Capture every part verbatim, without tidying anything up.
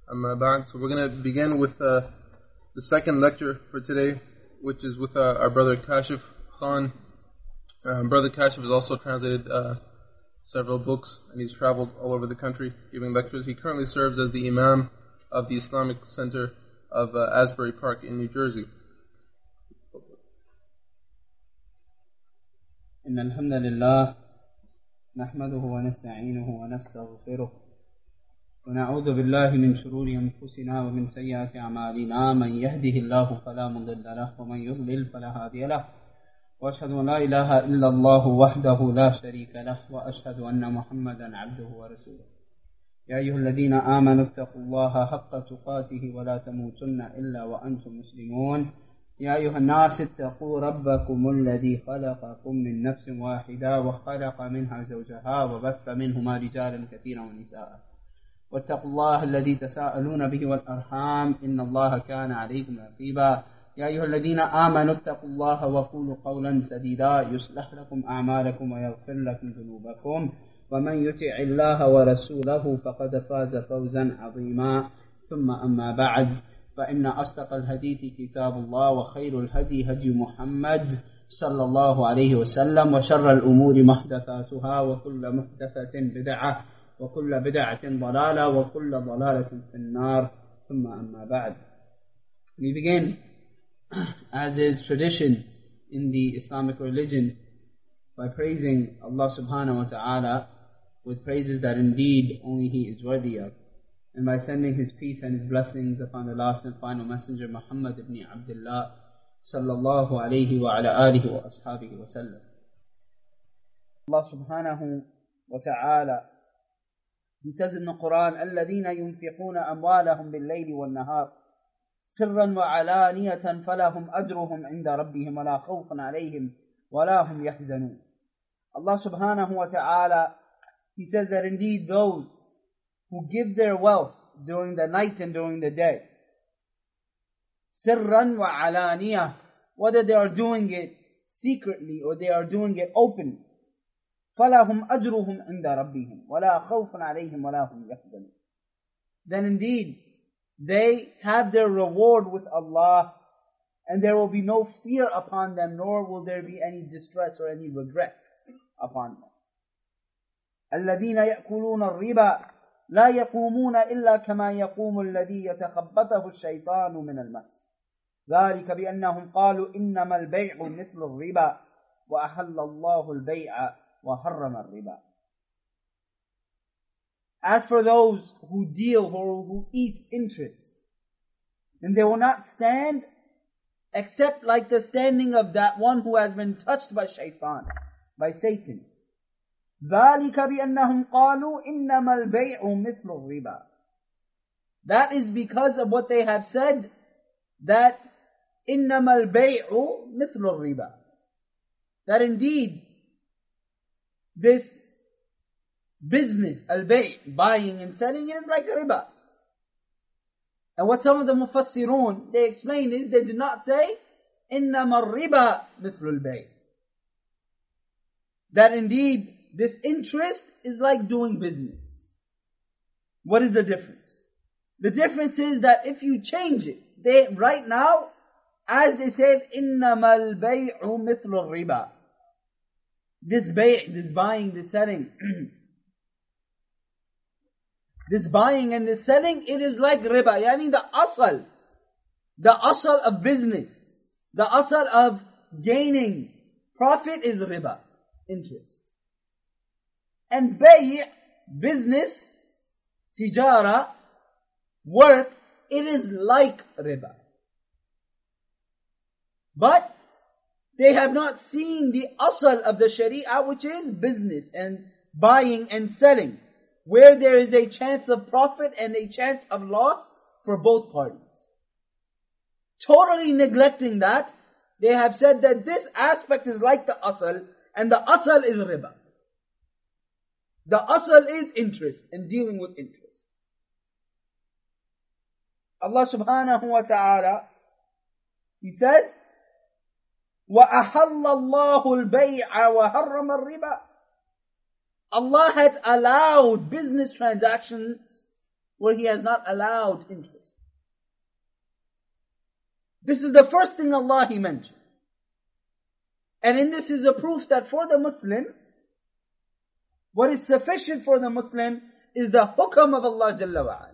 Amma ba'd. So we're going to begin with uh, the second lecture for today, which is with uh, our brother Kashif Khan. Um, brother Kashif has also translated uh, several books, and he's traveled all over the country giving lectures. He currently serves as the Imam of the Islamic Center of uh, Asbury Park in New Jersey. إن الحمد لله نحمده ونستعينه ونستغفره ونعوذ بالله من شرور أنفسنا ومن سيئات أعمالنا من يهده الله فلا مضل له ومن يضلل فلا هادي له وأشهد أن لا إله إلا الله وحده لا شريك له وأشهد أن محمدا عبده ورسوله يا أيها الذين آمنوا اتقوا الله حق تقاته ولا تموتن إلا وأنتم مسلمون يا أيها الناس اتقوا ربكم الذي خلقكم من نفس واحدة وخلق منها زوجها وبث منهما رجالا كثيرا ونساء واتقوا الله الذي تساءلون به والأرحام إن الله كان عليكم رقيبا يا أيها الذين آمنوا اتقوا الله وقولوا قولا سديدا يصلح لكم أعمالكم ويغفر لكم ذنوبكم ومن يطع الله ورسوله فقد فاز فوزا عظيما ثم أما بعد فإن أصدق الحديث كتاب الله وخير الهدي هدي محمد صلى الله عليه وسلم وشر الأمور محدثاتها وكل محدثة بدعة وكل بدعة ضلالة وكل ضلالة في النار ثم أما بعد. We begin, as is tradition in the Islamic religion, by praising Allah subhanahu wa ta'ala with praises that indeed only He is worthy of, and by sending His peace and His blessings upon the last and final messenger Muhammad ibn Abdullah sallallahu alayhi wa ala alihi wa ashabihi wa sallam. Allah subhanahu wa ta'ala, He says in the Quran, الَّذِينَ يُنْفِقُونَ أَمْوَالَهُمْ بِاللَّيْلِ وَالنَّهَارِ سِرًّا وَعَلَانِيَةً فَلَهُمْ أَجْرُهُمْ عِنْدَ رَبِّهِمْ وَلَا خَوْفٌ عَلَيْهِمْ وَلَا هُمْ يَحْزَنُونَ. Allah subhanahu wa ta'ala, He says that indeed those who give their wealth during the night and during the day, sirran wa alaniyah, whether they are doing it secretly or they are doing it openly, فَلَهُمْ أَجْرُهُمْ عِنْدَ رَبِّهِمْ وَلَا خَوْفٌ عَلَيْهِمْ وَلَا هُمْ يَحْزَنُونَ. Then indeed they have their reward with Allah, and there will be no fear upon them, nor will there be any distress or any regret upon them. الَّذِينَ يَأْكُلُونَ الرِّبَا لا يقومون إلا كما يقوم الذي يتخبطه الشيطان من المس ذلك بأنهم قالوا إنما البيع مثل الربا وأحل الله البيع وحرم الربا. As for those who deal or who eat interest, and they will not stand except like the standing of that one who has been touched by shaitan, by Satan. ذَلِكَ بِأَنَّهُمْ قَالُوا إِنَّمَا الْبَيْعُ مِثْلُ الرِّبَا. That is because of what they have said, that إِنَّمَا الْبَيْعُ مِثْلُ الرِّبَا. That indeed, this business, al-bay', buying and selling, is like riba. And what some of the mufassirun, they explain is, they do not say, إِنَّمَا الرِّبَا مِثْلُ الْبَيْعِ. That indeed, this interest is like doing business. What is the difference? The difference is that if you change it, they right now, as they said, إِنَّمَا الْبَيْعُ مِثْلُ الرِّبَا. This bay', this buying, this selling, this buying and this selling, it is like riba. Yani the asal, the asal of business, the asal of gaining profit is riba, interest. And bay', business, tijara, work, it is like riba. But they have not seen the asal of the sharia, which is business and buying and selling, where there is a chance of profit and a chance of loss for both parties. Totally neglecting that, they have said that this aspect is like the asal, and the asal is riba. The asal is interest and dealing with interest. Allah subhanahu wa ta'ala, He says, وَأَحَلَّ اللَّهُ الْبَيْعَ وَحَرَّمَ الرِّبَا. Allah has allowed business transactions where He has not allowed interest. This is the first thing Allah He mentioned. And in this is a proof that for the Muslim, what is sufficient for the Muslim is the hukam of Allah Jalla wa'ala.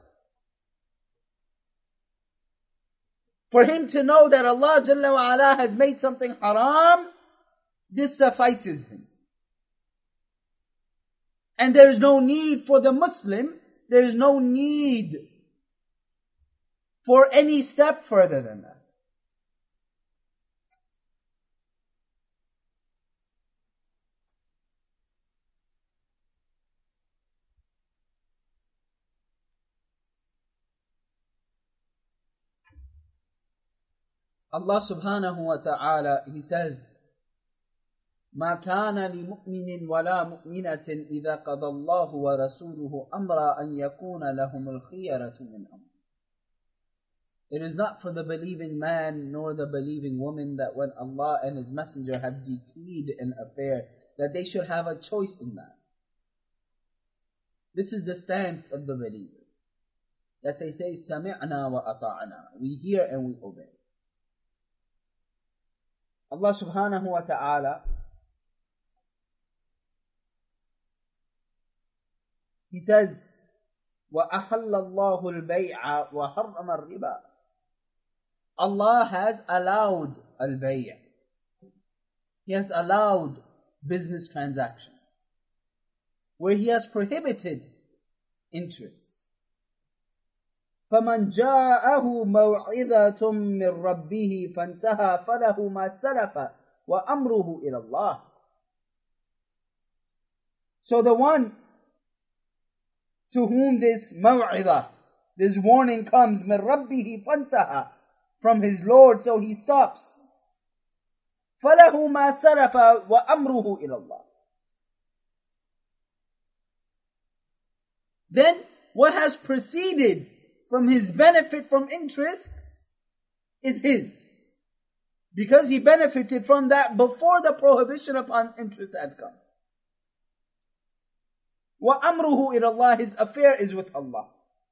For him to know that Allah Jalla wa'ala has made something haram, this suffices him. And there is no need for the Muslim, there is no need for any step further than that. Allah subhanahu wa ta'ala, He says, ما كان لمؤمن ولا مؤمنة إذا قضى الله ورسوله أمرا أن يكون لهم الخيرة من أمر. It is not for the believing man nor the believing woman that when Allah and His Messenger have decreed an affair, that they should have a choice in that. This is the stance of the believer. That they say, سَمِعْنَا وَأَطَعْنَا. We hear and we obey. Allah subhanahu wa ta'ala, He says, وَأَحَلَّ اللَّهُ الْبَيْعَ وَحَرَّمَ الرِّبَى. Allah has allowed al-bay'. He has allowed business transactions, where He has prohibited interest. فَمَنْ جَاءَهُ مَوْعِظَةٌ مِّن رَبِّهِ فَانْتَهَى فَلَهُ مَا سَلَفَ وَأَمْرُهُ إِلَى اللَّهِ. So the one to whom this maw'idah, this warning comes, مِّن رَبِّهِ فَانْتَهَى, from his Lord, so he stops. فَلَهُ مَا سَلَفَ وَأَمْرُهُ إِلَى اللَّهِ. Then what has preceded from his benefit from interest is his. Because he benefited from that before the prohibition upon interest had come. وَأَمْرُهُ إِلَى اللَّهِ. His affair is with Allah.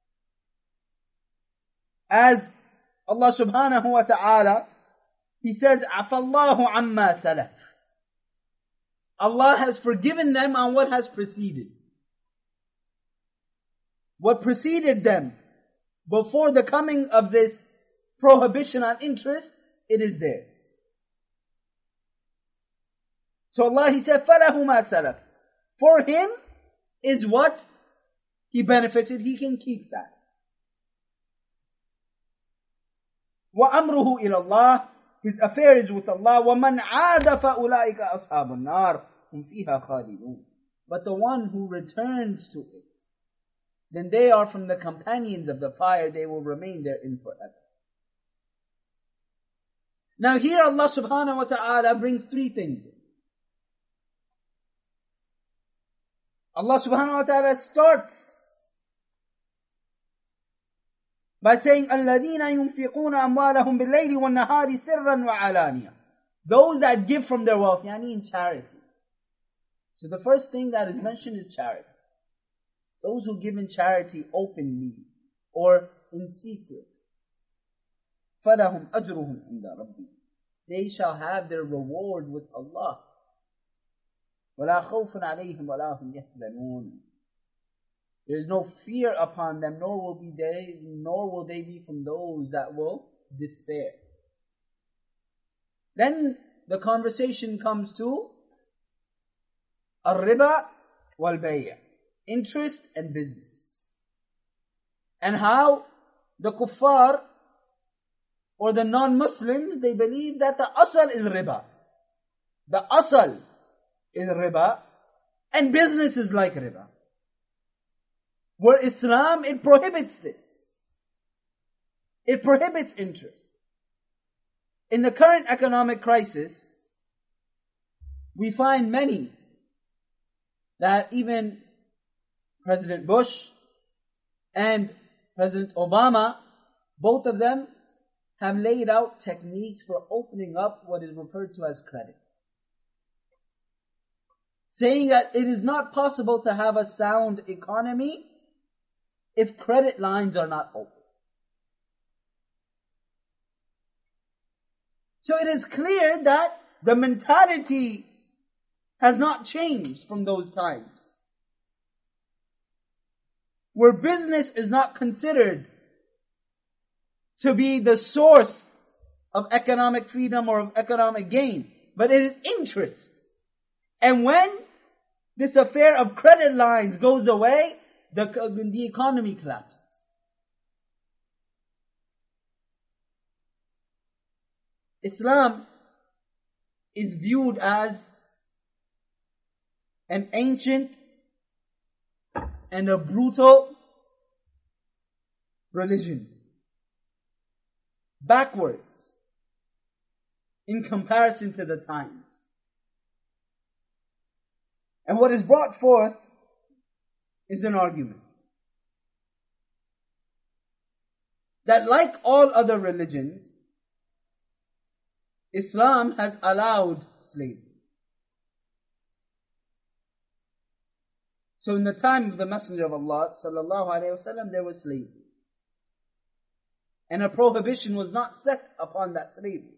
As Allah subhanahu wa ta'ala, He says, عَفَى اللَّهُ عَمَّا سَلَفَ. Allah has forgiven them on what has preceded. What preceded them before the coming of this prohibition on interest, it is theirs. So Allah, He said, فَلَهُ مَا سَلَفَ. For him is what he benefited, he can keep that. وَأَمْرُهُ إِلَى اللَّهِ. His affair is with Allah. وَمَنْ عَادَ فَأُولَٰئِكَ أَصْحَابُ النَّارِ هُمْ فِيهَا خَالِدُونَ. But the one who returns to it, then they are from the companions of the fire, they will remain therein forever. Now here Allah subhanahu wa ta'ala brings three things. Allah subhanahu wa ta'ala starts by saying, الَّذِينَ يُنْفِقُونَ أَمْوَالَهُمْ بِاللَّيْلِ وَالنَّهَارِ سِرًّا وَعَلَانِيَةً. Those that give from their wealth, yani in charity. So the first thing that is mentioned is charity. Those who give in charity openly or in secret. فَلَهُمْ أَجْرُهُمْ عِنْدَ رَبِّهِمْ. They shall have their reward with Allah. وَلَا خَوْفٌ عَلَيْهِمْ وَلَا هُمْ يَحْزَنُونَ. There is no fear upon them, nor will be they, nor will they be from those that will despair. Then the conversation comes to الربا والبيع, interest and business, and how the kuffar or the non-Muslims, they believe that the asal is riba. The asal is riba, and business is like riba. Where Islam, it prohibits this. It prohibits interest. In the current economic crisis, we find many that even President Bush and President Obama, both of them have laid out techniques for opening up what is referred to as credit. Saying that it is not possible to have a sound economy if credit lines are not open. So it is clear that the mentality has not changed from those times, where business is not considered to be the source of economic freedom or of economic gain, but it is interest. And when this affair of credit lines goes away, the, the economy collapses. Islam is viewed as an ancient and a brutal religion, backwards in comparison to the times. And what is brought forth is an argument that, like all other religions, Islam has allowed slavery. So in the time of the Messenger of Allah sallallahu alaihi wasallam, there was slavery, and a prohibition was not set upon that slavery.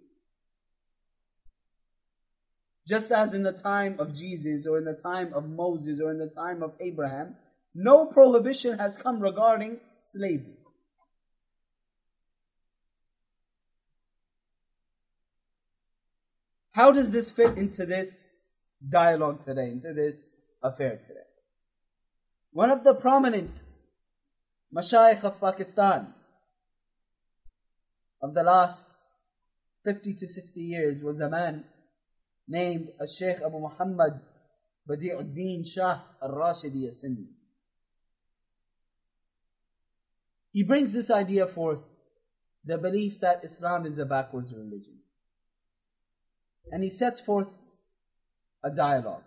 Just as in the time of Jesus, or in the time of Moses, or in the time of Abraham, no prohibition has come regarding slavery. How does this fit into this dialogue today, into this affair today? One of the prominent mashayikh of Pakistan of the last fifty to sixty years was a man named Sheikh Abu Muhammad Badi'uddin Shah al-Rashidi al-Sindhi. He brings this idea forth, the belief that Islam is a backwards religion. And he sets forth a dialogue.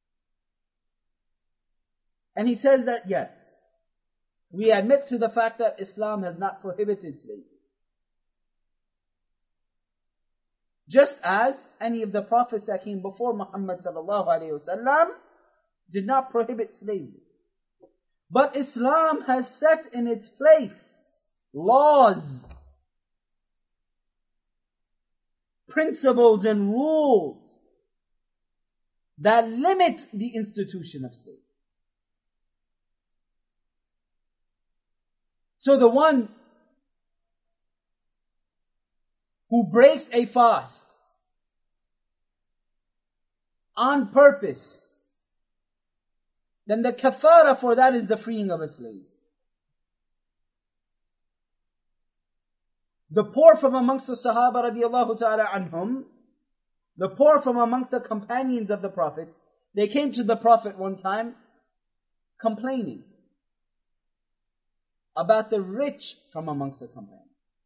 And he says that yes, we admit to the fact that Islam has not prohibited slavery, just as any of the prophets that came before Muhammad sallallahu alaihi wasallam did not prohibit slavery. But Islam has set in its place laws, principles and rules that limit the institution of slavery. So the one who breaks a fast on purpose, then the kafara for that is the freeing of a slave. The poor from amongst the Sahaba radiallahu ta'ala anhum, the poor from amongst the companions of the Prophet, they came to the Prophet one time complaining about the rich from amongst the companions,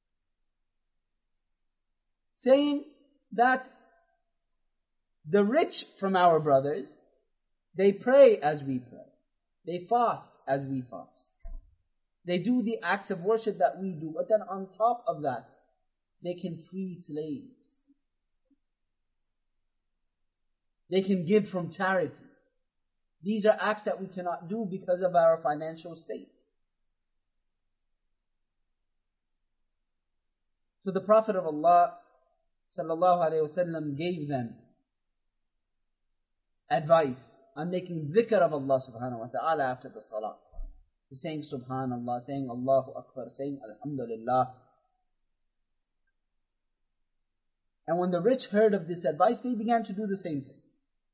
saying that the rich from our brothers, they pray as we pray, they fast as we fast, they do the acts of worship that we do, but then on top of that, they can free slaves, they can give from charity. These are acts that we cannot do because of our financial state. So the Prophet of Allah sallallahu alaihi wasallam gave them advice on making dhikr of Allah subhanahu wa ta'ala after the salah. So saying subhanallah, saying Allahu Akbar, saying alhamdulillah. And when the rich heard of this advice, they began to do the same thing.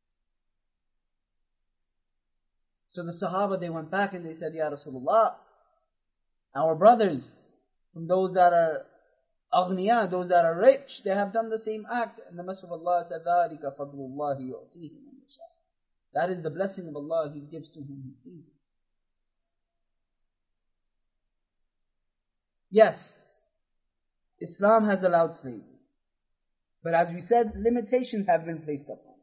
So the Sahaba, they went back and they said, Ya Rasulullah, our brothers, from those that are aghniya, those that are rich, they have done the same act. And the Messenger of Allah said, ذَلِكَ فَضْلُ اللَّهِ يُعْتِيهِ مَنْ يَشَاءُ. That is the blessing of Allah, He gives to whom He pleases. Yes, Islam has allowed slavery. But as we said, limitations have been placed upon it.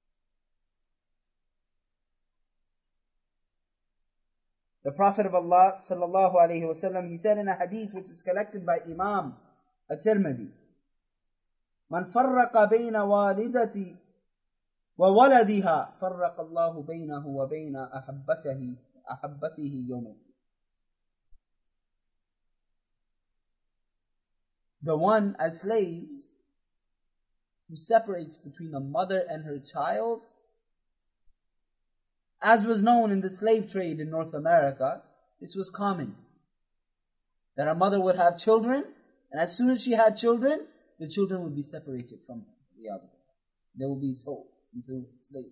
The Prophet of Allah sallallahu alaihi wasallam, he said in a hadith which is collected by Imam At-Tirmidhi, Man farraqa bayna walidati wa waladiha farraqa Allahu baynahu wa bayna ahabbatihi ahabbatihi yawm. the one as slaves who separates between a mother and her child, as was known in the slave trade in North America, this was common. That a mother would have children, and as soon as she had children, the children would be separated from the other. They will be sold into slavery.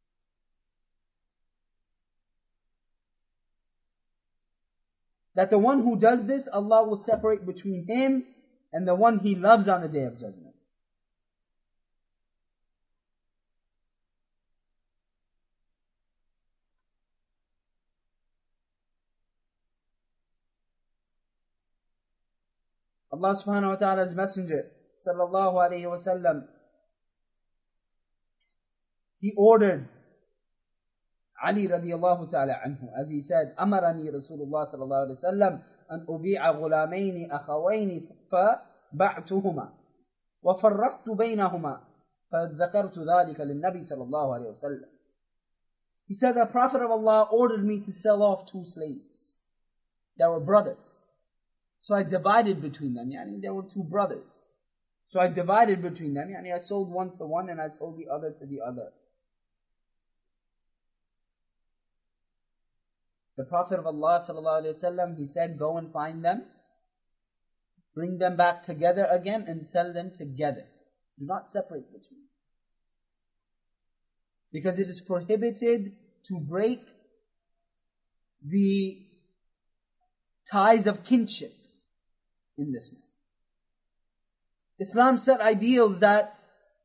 That the one who does this, Allah will separate between him and the one he loves on the Day of Judgment. Allah subhanahu wa ta'ala's messenger, sallallahu alayhi wa sallam, he ordered Ali radiallahu ta'ala anhu, as he said, أمرني رسول الله صلى الله عليه وسلم أن أبيع غلامين أخوين فبعتهما وفرقت بينهما فذكرت ذلك للنبي صلى الله عليه وسلم. He said, the Prophet of Allah ordered me to sell off two slaves that were brothers. So I divided between them. Yani there were two brothers. So I divided between them. Yani I sold one to one and I sold the other to the other. The Prophet of Allah sallallahu alaihi wasallam, he said, go and find them, bring them back together again and sell them together. Do not separate between them. Because it is prohibited to break the ties of kinship in this matter. Islam set ideals that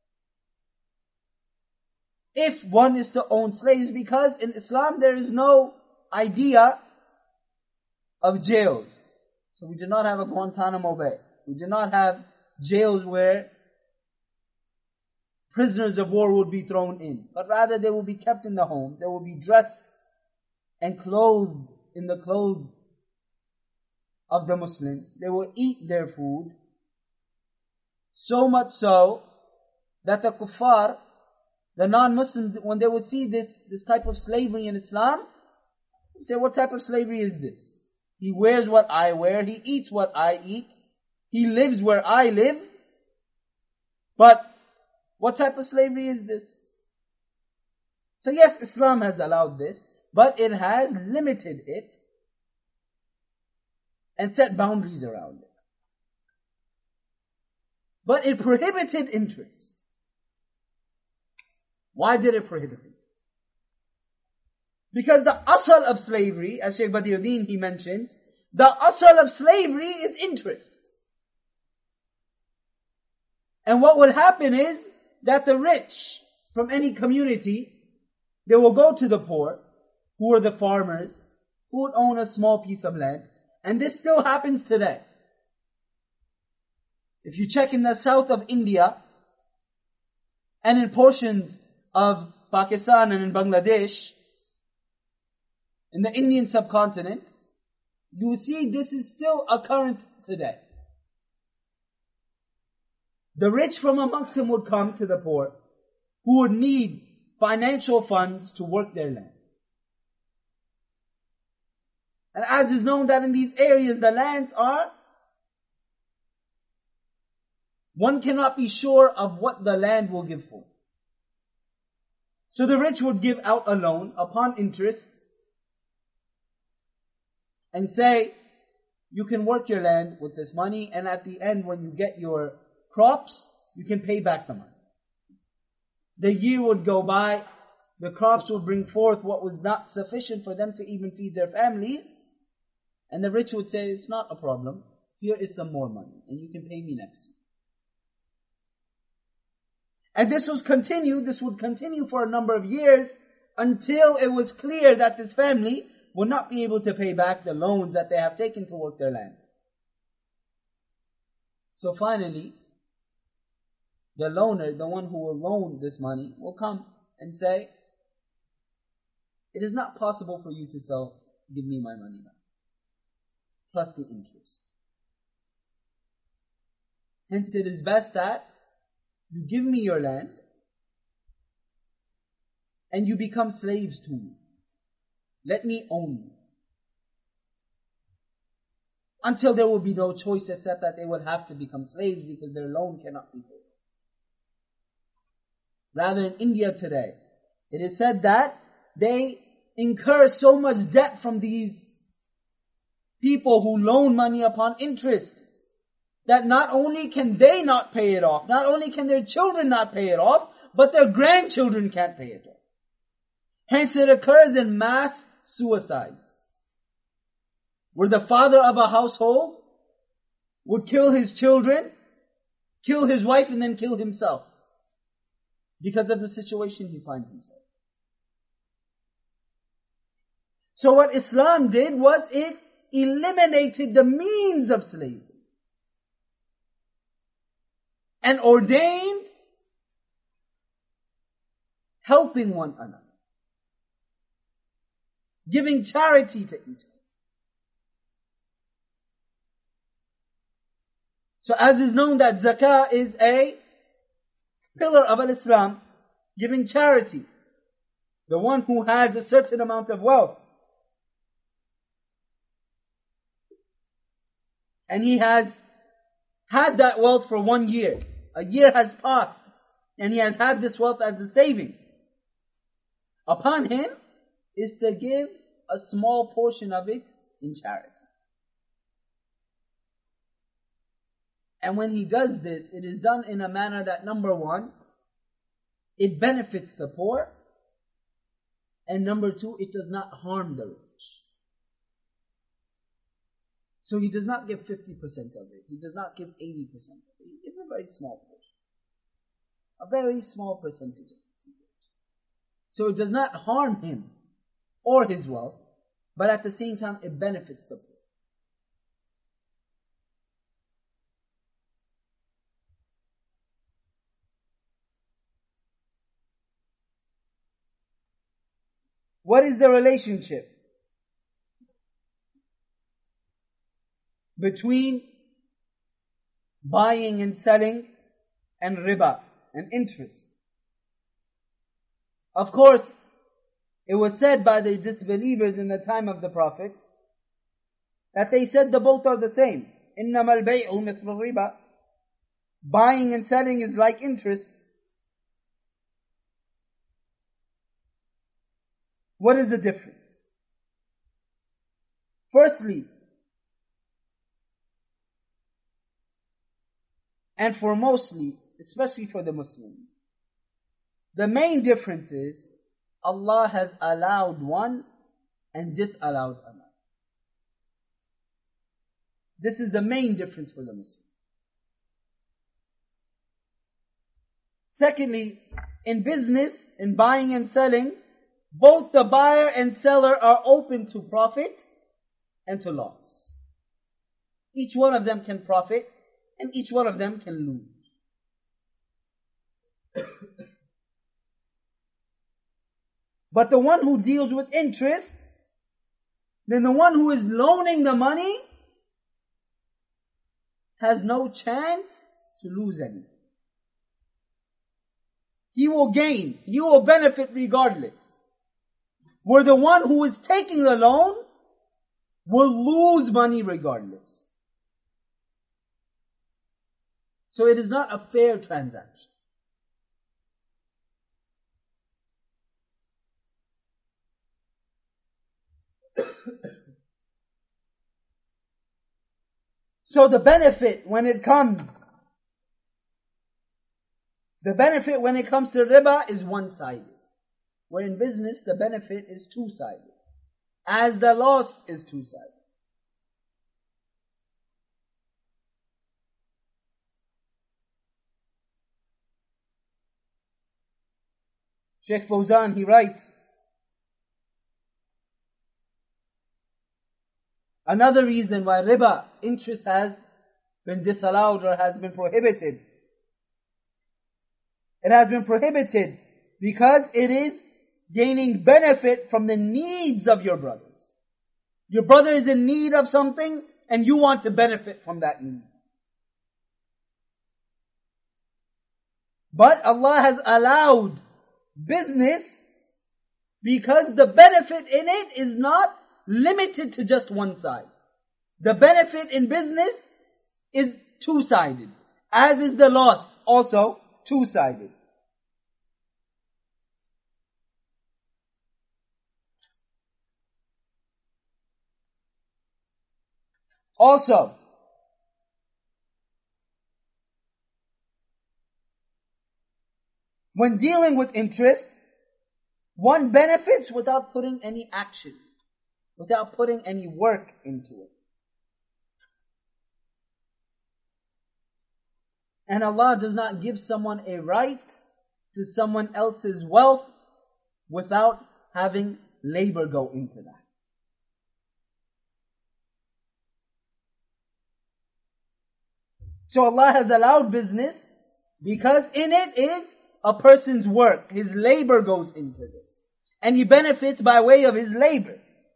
if one is to own slaves, because in Islam there is no idea of jails. So we do not have a Guantanamo Bay. We do not have jails where prisoners of war would be thrown in. But rather they will be kept in the homes. They will be dressed and clothed in the clothes of the Muslims. They will eat their food. So much so that the kuffar, the non-Muslims, when they would see this, this type of slavery in Islam, they say, what type of slavery is this? He wears what I wear, he eats what I eat, he lives where I live. But what type of slavery is this? So yes, Islam has allowed this, but it has limited it and set boundaries around it. But it prohibited interest. Why did it prohibit it? Because the asal of slavery, as Shaykh Badiuddin he mentions, the asal of slavery is interest. And what will happen is that the rich from any community, they will go to the poor, who are the farmers, who would own a small piece of land. And this still happens today. If you check in the south of India, and in portions of Pakistan and in Bangladesh, in the Indian subcontinent, you will see this is still occurrent today. The rich from amongst them would come to the poor, who would need financial funds to work their land. And as is known that in these areas, the lands are, one cannot be sure of what the land will give for. So the rich would give out a loan upon interest and say, you can work your land with this money, and at the end when you get your crops, you can pay back the money. The year would go by, the crops would bring forth what was not sufficient for them to even feed their families, and the rich would say, it's not a problem, here is some more money, and you can pay me next year. And this was continued, this would continue for a number of years, until it was clear that this family would not be able to pay back the loans that they have taken to work their land. So finally, the loaner, the one who will loan this money, will come and say, it is not possible for you to sell, give me my money back, plus the interest. Hence it is best that you give me your land and you become slaves to me. Let me own you. until there will be no choice except that they will have to become slaves because their loan cannot be paid. Rather, in India today, it is said that they incur so much debt from these people who loan money upon interest that not only can they not pay it off, not only can their children not pay it off, but their grandchildren can't pay it off. Hence it occurs in mass suicides, where the father of a household would kill his children, kill his wife, and then kill himself because of the situation he finds himself. So what Islam did was it eliminated the means of slavery and ordained helping one another, giving charity to each other. So as is known that zakah is a pillar of al-Islam, giving charity. The one who has a certain amount of wealth, and he has had that wealth for one year. A year has passed, and he has had this wealth as a saving. Upon him is to give a small portion of it in charity. And when he does this, it is done in a manner that, number one, it benefits the poor, and number two, it does not harm the rich. So he does not give fifty percent of it. He does not give eighty percent of it. He gives a very small portion. A very small percentage of it. So it does not harm him or his wealth, but at the same time it benefits the poor. What is the relationship between buying and selling and riba and interest? Of course, it was said by the disbelievers in the time of the Prophet that they said the both are the same. إِنَّمَا الْبَيْعُ مِثْلُ الرِّبَى. Buying and selling is like interest. What is the difference? Firstly, and for mostly, especially for the Muslims, the main difference is Allah has allowed one and disallowed another. This is the main difference for the Muslims. Secondly, in business, in buying and selling, both the buyer and seller are open to profit and to loss. Each one of them can profit and each one of them can lose. But the one who deals with interest, then the one who is loaning the money has no chance to lose anything. He will gain, he will benefit regardless. Where the one who is taking the loan will lose money regardless. So it is not a fair transaction. So the benefit when it comes, the benefit when it comes to riba is one-sided. Where in business the benefit is two-sided, as the loss is two-sided. Sheikh Fawzan, he writes, another reason why riba, interest, has been disallowed or has been prohibited. It has been prohibited because it is gaining benefit from the needs of your brothers. Your brother is in need of something and you want to benefit from that need. But Allah has allowed business because the benefit in it is not limited to just one side. The benefit in business is two-sided, as is the loss also two-sided. Also, when dealing with interest, one benefits without putting any action, without putting any work into it. And Allah does not give someone a right to someone else's wealth without having labor go into that. So Allah has allowed business because in it is a person's work. His labor goes into this. And he benefits by way of his labor.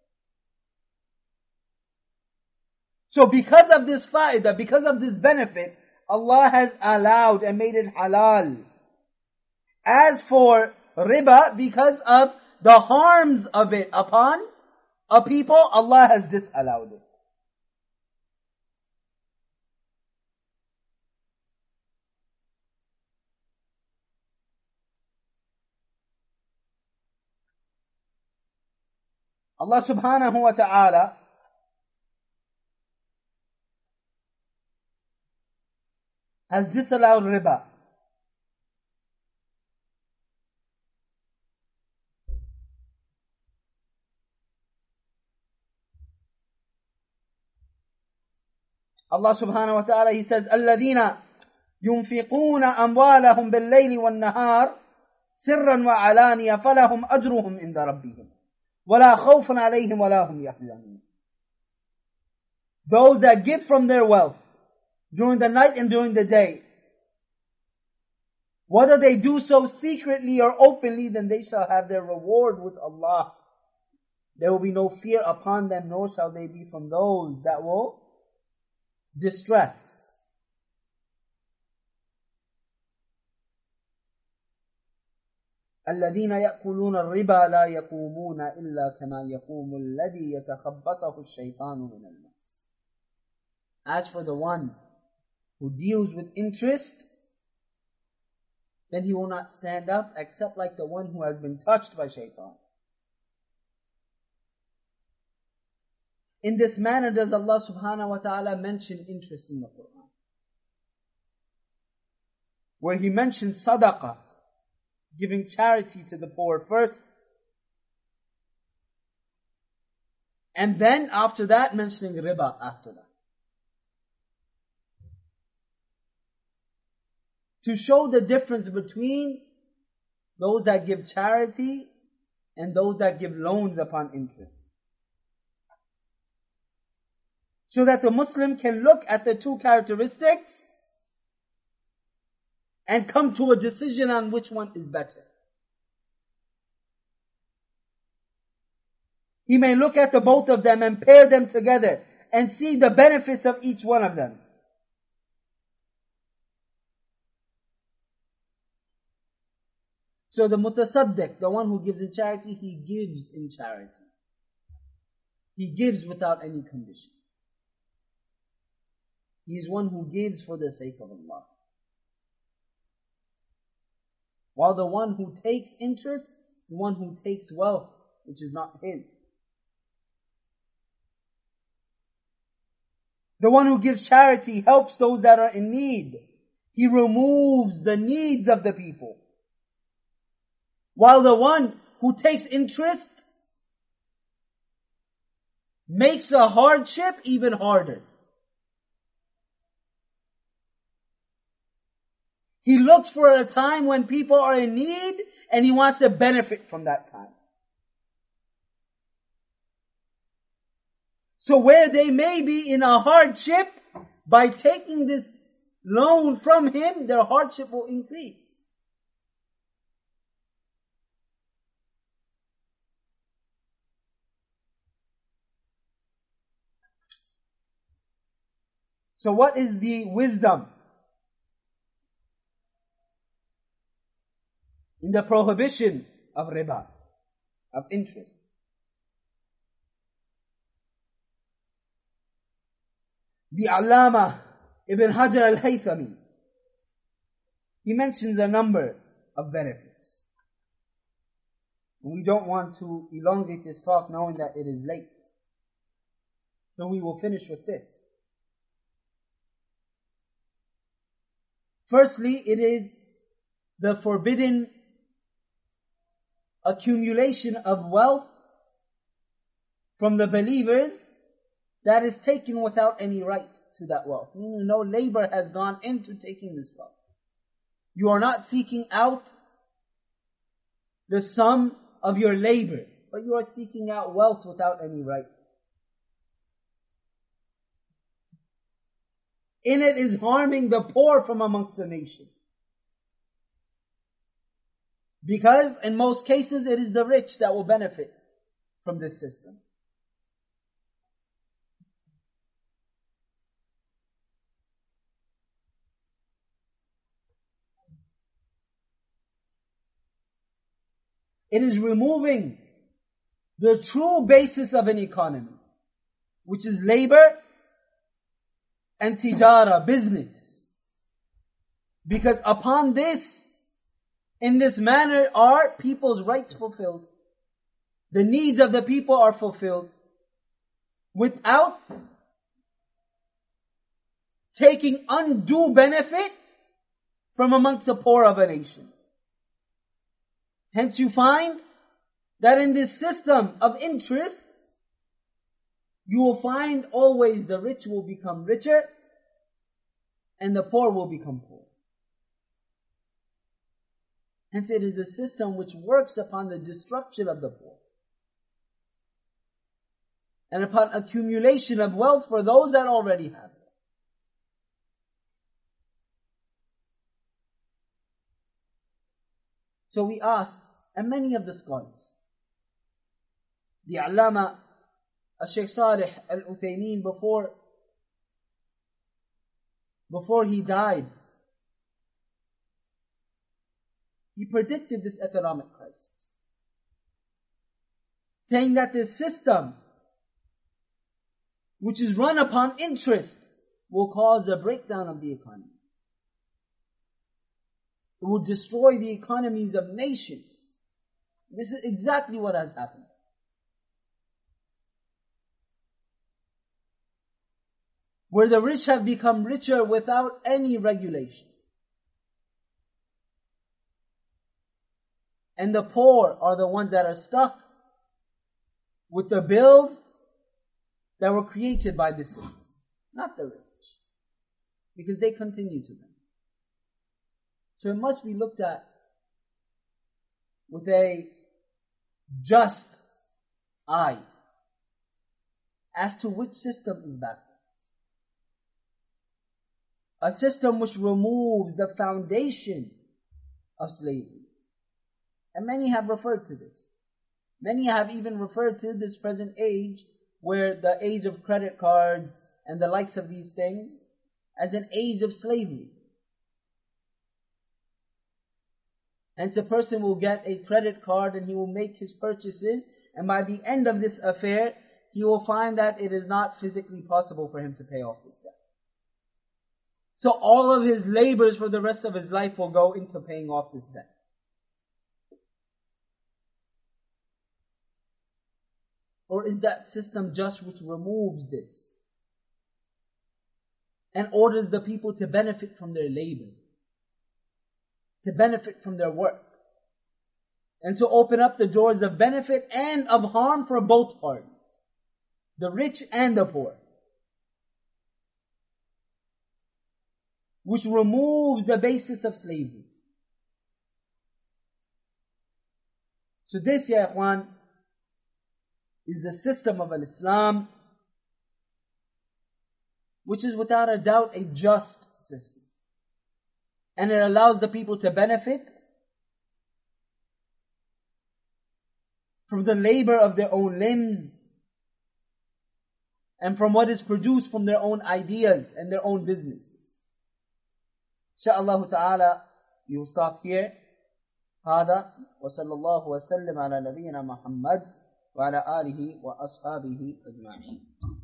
So because of this fa'idah, because of this benefit, Allah has allowed and made it halal. As for riba, because of the harms of it upon a people, Allah has disallowed it. Allah subhanahu wa ta'ala has disallowed riba. Allah subhanahu wa ta'ala, He says, الَّذِينَ يُنْفِقُونَ أَمْوَالَهُمْ بِاللَّيْلِ وَالنَّهَارِ سِرًّا وَعَلَانِيَةً فَلَهُمْ أَجْرُهُمْ عِنْدَ رَبِّهِمْ وَلَا خَوْفٌ عَلَيْهِمْ وَلَا هُمْ يَحْزَنُونَ. Those that give from their wealth during the night and during the day, whether they do so secretly or openly, then they shall have their reward with Allah. There will be no fear upon them, nor shall they be from those that will distress. الذين يأكلون الربا لا يقومون إلا كما يقوم الذي يتخبطه الشيطان من المس. As for the one who deals with interest, then he will not stand up except like the one who has been touched by shaitan. In this manner does Allah subhanahu wa ta'ala mention interest in the Quran, where He mentions sadaqah, giving charity to the poor first, and then after that mentioning riba after that. To show the difference between those that give charity and those that give loans upon interest. So that the Muslim can look at the two characteristics and come to a decision on which one is better. He may look at the both of them and pair them together and see the benefits of each one of them. So the mutasaddiq, the one who gives in charity, he gives in charity. He gives without any condition. He is one who gives for the sake of Allah. While the one who takes interest, the one who takes wealth, which is not his. The one who gives charity helps those that are in need. He removes the needs of the people. While the one who takes interest makes a hardship even harder. He looks for a time when people are in need and he wants to benefit from that time. So where they may be in a hardship, by taking this loan from him, their hardship will increase. So what is the wisdom in the prohibition of riba, of interest? The Allama Ibn Hajar al-Haythami, he mentions a number of benefits. We don't want to elongate this talk knowing that it is late. So we will finish with this. Firstly, it is the forbidden accumulation of wealth from the believers that is taken without any right to that wealth. Meaning no labor has gone into taking this wealth. You are not seeking out the sum of your labor, but you are seeking out wealth without any right. In it is harming the poor from amongst the nation. Because in most cases it is the rich that will benefit from this system. It is removing the true basis of an economy, which is labor and tijara, business. Because upon this, in this manner, are people's rights fulfilled. The needs of the people are fulfilled without taking undue benefit from amongst the poor of a nation. Hence you find that in this system of interest, you will find always the rich will become richer and the poor will become poor. Hence it is a system which works upon the destruction of the poor and upon accumulation of wealth for those that already have it. So we ask, and many of the scholars, the Allama Shaykh Salih Al-Uthaymeen, before, before he died, he predicted this economic crisis, saying that this system, which is run upon interest, will cause a breakdown of the economy. It will destroy the economies of nations. This is exactly what has happened. Where the rich have become richer without any regulation. And the poor are the ones that are stuck with the bills that were created by this system. Not the rich. Because they continue to them. So it must be looked at with a just eye as to which system is backwards. A system which removes the foundation of slavery. And many have referred to this. Many have even referred to this present age, where the age of credit cards and the likes of these things, as an age of slavery. Hence a person will get a credit card and he will make his purchases, and by the end of this affair, he will find that it is not physically possible for him to pay off this debt. So all of his labors for the rest of his life will go into paying off this debt. Or is that system just which removes this and orders the people to benefit from their labor, to benefit from their work, and to open up the doors of benefit and of harm for both parties, the rich and the poor, which removes the basis of slavery? So this, ya ikhwan, is the system of Al-Islam, which is without a doubt a just system. And it allows the people to benefit from the labor of their own limbs and from what is produced from their own ideas and their own businesses. Insha'Allah ta'ala, we will stop here. هذا وصلى الله وسلم على نبينا محمد وعلى آله وأصحابه أجمعين.